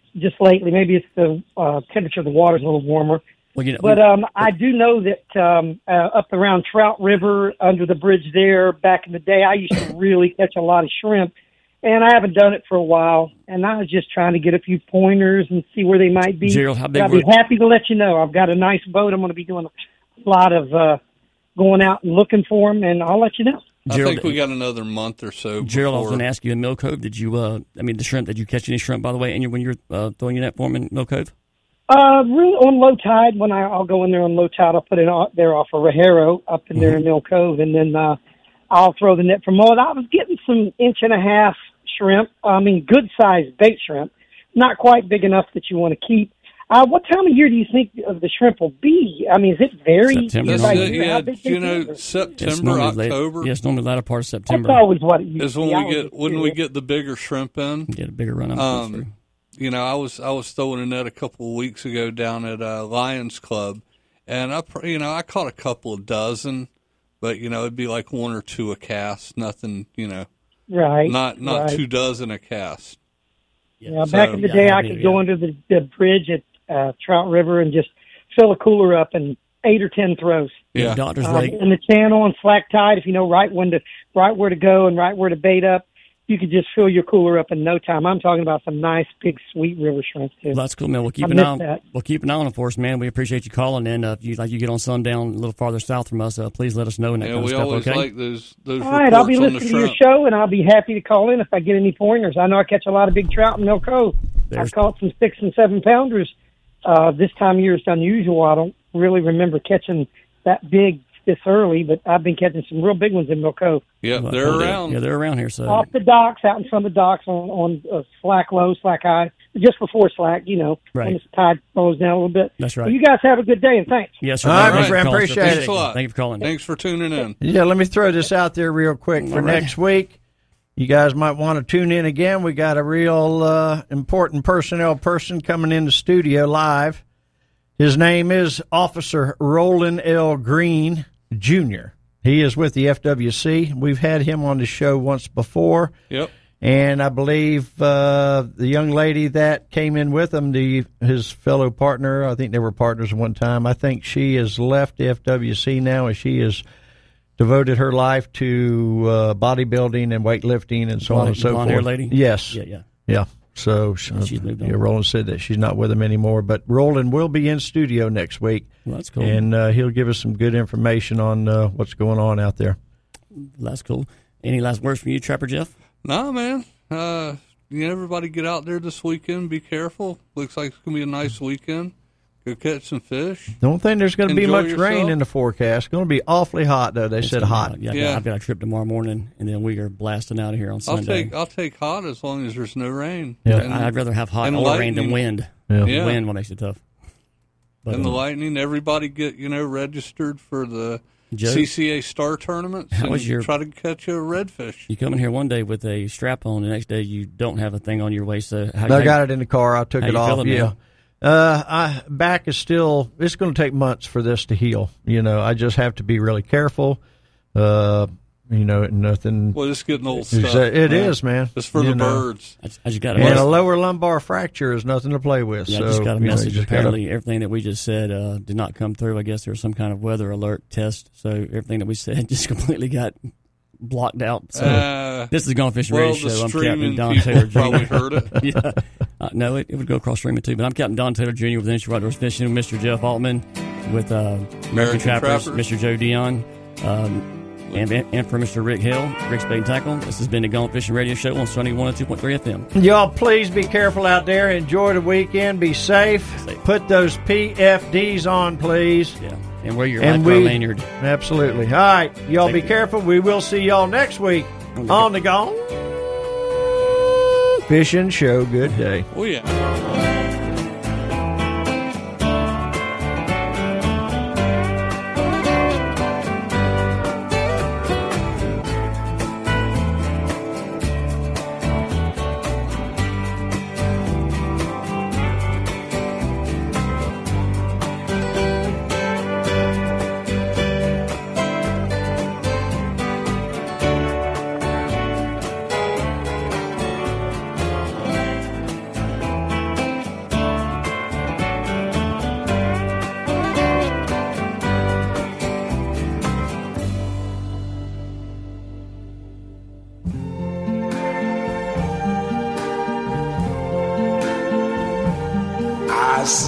just lately. Maybe it's the uh, temperature of the water's a little warmer. Well, you know, but um, I do know that um, uh, up around Trout River, under the bridge there, back in the day, I used to really catch a lot of shrimp. And I haven't done it for a while, and I was just trying to get a few pointers and see where they might be. Gerald, how big I'd be were- happy to let you know. I've got a nice boat. I'm going to be doing a lot of uh, going out and looking for them, and I'll let you know. I Gerald, think we got another month or so. Gerald, I was before- going to ask you in Mill Cove, did you, uh, I mean, the shrimp, did you catch any shrimp, by the way, and you, when you're uh, throwing your net for them in Mill Cove? Uh, really on low tide, when I, I'll go in there on low tide, I'll put it out there off of Rajero up in there in Mill Cove, and then uh, I'll throw the net for mullet. I was getting some inch and a half shrimp, I mean, good-sized bait shrimp, not quite big enough that you want to keep. Uh, what time of year do you think of the shrimp will be? I mean, is it very... September. by Yeah, year? How yeah, big you they know, are? September, It's normally late- October. Yes, normally the latter part of September. That's always what it used is to when be. I we was get just when we curious. get the bigger shrimp in. Get a bigger run up. Um, you know, I was I was throwing a net a couple of weeks ago down at uh, Lions Club, and I pr- you know I caught a couple of dozen, but you know it'd be like one or two a cast, nothing you know, Right, not not right. two dozen a cast. Yeah, So- back in the Yeah, day, I I do, could yeah. go under the, the bridge at uh, Trout River and just fill a cooler up in eight or ten throws. Yeah. Doctor's Um, Lake. in the channel on slack tide, if you know right when to, right where to go and right where to bait up, you could just fill your cooler up in no time. I'm talking about some nice big sweet river shrimp too. Well, that's cool, man. We'll keep I an miss eye on. that. We'll keep an eye on it for us, man. We appreciate you calling, and uh, if you like you get on sundown a little farther south from us, uh, please let us know and that Yeah, kind of we stuff. always Okay. like those those All right, I'll be reports on the listening to your shrimp. show, and I'll be happy to call in if I get any pointers. I know I catch a lot of big trout in Mill Cove. I've caught some six and seven pounders. Uh, this time of year is unusual. I don't really remember catching that big this early, but I've been catching some real big ones in Mill Cove. Yeah, Well, they're cool. around. Yeah, they're around here. So Off the docks, out in front of the docks, on, on uh, slack low, slack high, just before slack, you know, Right. when the tide slows down a little bit. That's right. Well, you guys have a good day, and thanks. yes, sir. All right, Thanks my for friend, calling, sir. appreciate Thanks a lot. Thank you for calling. Thanks for tuning in. Yeah, let me throw this out there real quick for All right. next week. You guys might want to tune in again. We got a real uh, important personnel person coming in the studio live. His name is Officer Roland L. Green, Junior He is with the F W C. We've had him on the show once before. Yep. And I believe uh, the young lady that came in with him, the his fellow partner, I think they were partners at one time. I think she has left the F W C now, and she has devoted her life to uh, bodybuilding and weightlifting and so on Blonde- and so blonde forth. hair lady? Yes. Yeah, yeah. Yeah. So she, she's moved yeah, on. Roland said that she's not with him anymore, but Roland will be in studio next week. Well, that's cool. And uh, he'll give us some good information on uh, what's going on out there. That's cool. Any last words from you, Trapper Jeff? Nah, man. Uh, you know, everybody get out there this weekend. Be careful. Looks like it's gonna be a nice weekend. Go catch some fish. Don't think there's going to be Enjoy much yourself. rain in the forecast. It's going to be awfully hot, though. They It's said gonna be hot. Yeah, Yeah. I've got a trip tomorrow morning, and then we are blasting out of here on I'll Sunday. take I'll take hot as long as there's no rain. Yeah. And- I'd rather have hot and or rain than lightning. wind. Yeah. Yeah. Wind what makes it tough. But, and the uh, lightning. Everybody get you know registered for the Joe? C C A Star tournaments. How and was your- try to catch a redfish? You come in here one day with a strap on, the next day you don't have a thing on your waist. So how, I got it in the car. I took how it you off. feeling, Yeah. man? Uh, I back is still. It's going to take months for this to heal. You know, I just have to be really careful. Uh, you know, nothing. Well, it's getting old It's, stuff. uh, It man. is, man. It's for You the know. birds. I just, I just got a And a message. lower lumbar fracture is nothing to play with. Yeah, so I just got a you know, you message. just gotta- Apparently, everything that we just said uh, did not come through. I guess there was some kind of weather alert test, so everything that we said just completely got blocked out. So Uh, this is Gone Fishing well, Radio the Show. I'm streaming Captain Don people Taylor Junior probably heard it. yeah. Uh, no, it, it would go across streaming too. But I'm Captain Don Taylor Junior with Inshore Outdoors Fishing with Mister Jeff Altman, with uh, American, American Trappers, Trappers. Mister Joe Dion, um, and, and for Mister Rick Hill, Rick's Bait and Tackle. This has been the Gone Fishing Radio Show on Sunny one oh two point three F M. Y'all, please be careful out there. Enjoy the weekend. Be safe. Put those P F Ds on, please. Yeah, and wear your And Lycra we- lanyard. Absolutely. All right. Y'all Thank be you. careful. We will see y'all next week on the Gone Fishing Show. Good day. Oh yeah.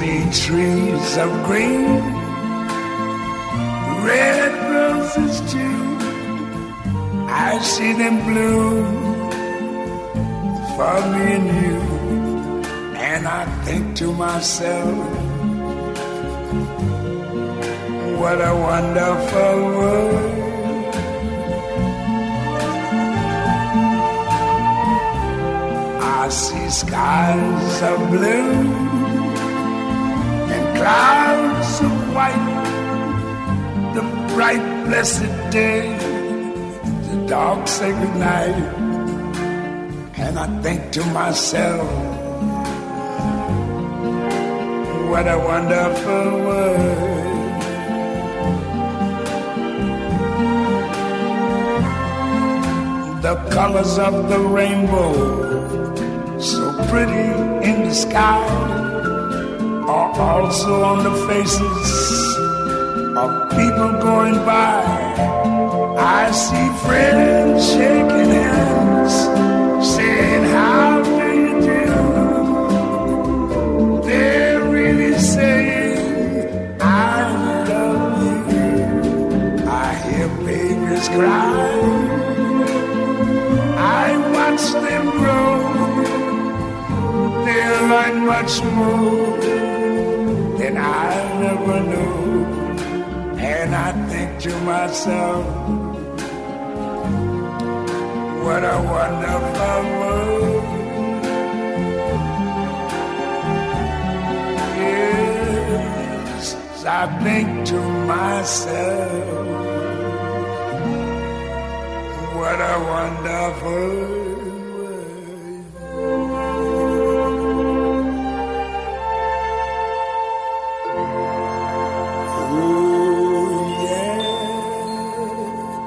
see trees of green, red roses too. I see them bloom for me and you. And I think to myself, what a wonderful world. I see skies of blue and clouds of white, the bright blessed day, the dark sacred night. And I think to myself, what a wonderful world. The colors of the rainbow, so pretty in the sky, are also on the faces of people going by. I see friends shaking hands, saying, how do you do? They're really saying, I love you. I hear babies cry, I watch them grow. They'll learn much more than I'll ever know. And I think to myself, what a wonderful world. Yes, I think to myself, what a wonderful world.